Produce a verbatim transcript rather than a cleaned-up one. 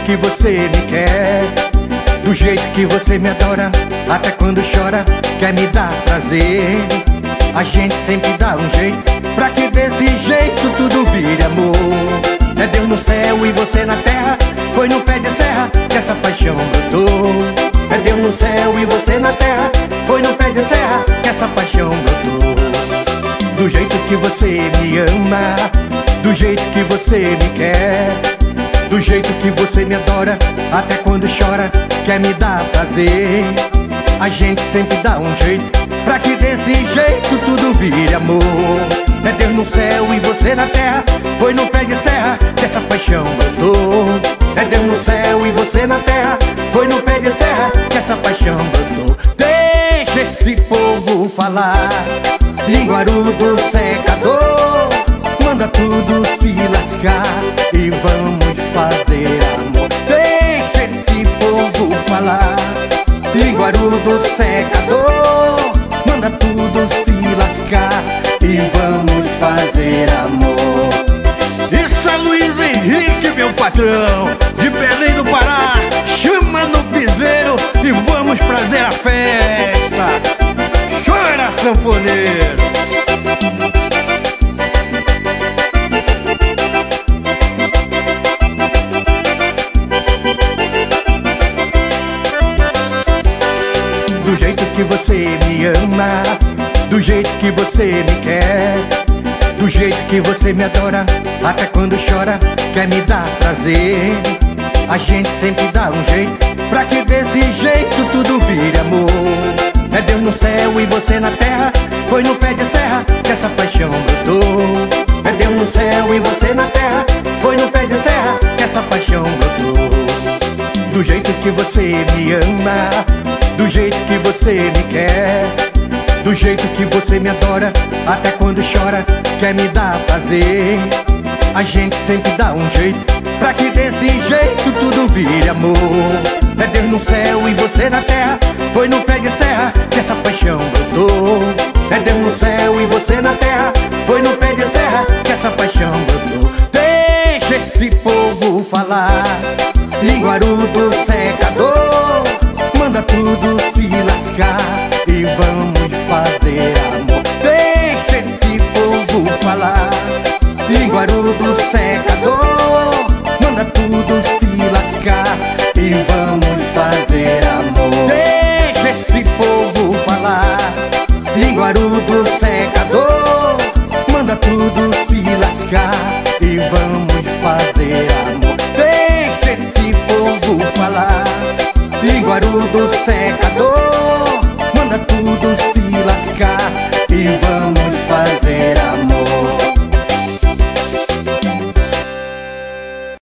que você me quer, do jeito que você me adora, até quando chora quer me dar prazer. A gente sempre dá um jeito pra que desse jeito tudo vire amor. É Deus no céu e você na terra, foi no pé de serra que essa paixão brotou. É Deus no céu e você na terra, foi no pé de serra que essa paixão brotou. Do jeito que você me ama, do jeito que você me quer, do jeito que você me adora, até quando chora quer me dar prazer. A gente sempre dá um jeito pra que desse jeito tudo vire amor. É Deus no céu e você na terra, foi no pé de serra que essa paixão brotou. É Deus no céu e você na terra, foi no pé de serra que essa paixão brotou. Deixa esse povo falar, linguarudo secador, manda tudo se lascar e vamos fazer amor. Deixa esse povo falar, linguarudo secador, manda tudo se lascar e vamos fazer amor. Isso é Luiz Henrique, meu patrão, de Belém do Pará. Chama no piseiro e vamos fazer a festa. Chora, sanfoneiro. Do jeito que você me ama, do jeito que você me quer, do jeito que você me adora, até quando chora quer me dar prazer. A gente sempre dá um jeito pra que desse jeito tudo vire amor. É Deus no céu e você na terra, foi no pé de serra que essa paixão brotou. É Deus no céu e você na terra, foi no pé de serra que essa paixão brotou. Do jeito que você me ama, do jeito que você me quer, do jeito que você me adora, até quando chora quer me dar prazer. A gente sempre dá um jeito pra que desse jeito tudo vire amor. É Deus no céu e você na terra, foi no pé de serra que essa paixão brotou. É Deus no céu e você na terra, foi no pé de serra que essa paixão brotou. Deixa esse povo falar, linguarudo secador, manda tudo se lascar e vamos fazer amor. Deixa esse povo falar, linguarudo secador, manda tudo se lascar e vamos fazer amor. Deixa esse povo falar, linguarudo secador, manda tudo se lascar e vamos fazer amor. Deixa esse povo falar, linguarudo secador,